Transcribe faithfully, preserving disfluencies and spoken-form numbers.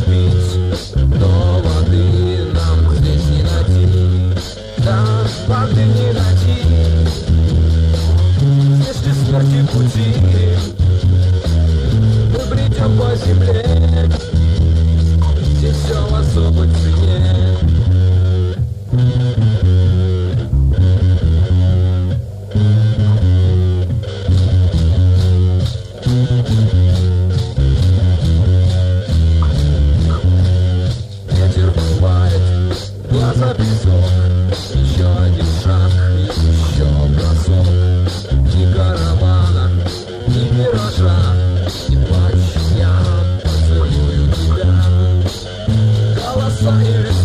пить, но воды нам здесь не найти. Да, воды не найти. Здесь ли смерти пути, мы бредем по земле. Здесь все в особой цене. Ветер бывает, глаза песок. Еще один шаг, еще бросок. Ни каравана, ни миража. Не плачь, я поцелую тебя. Голоса и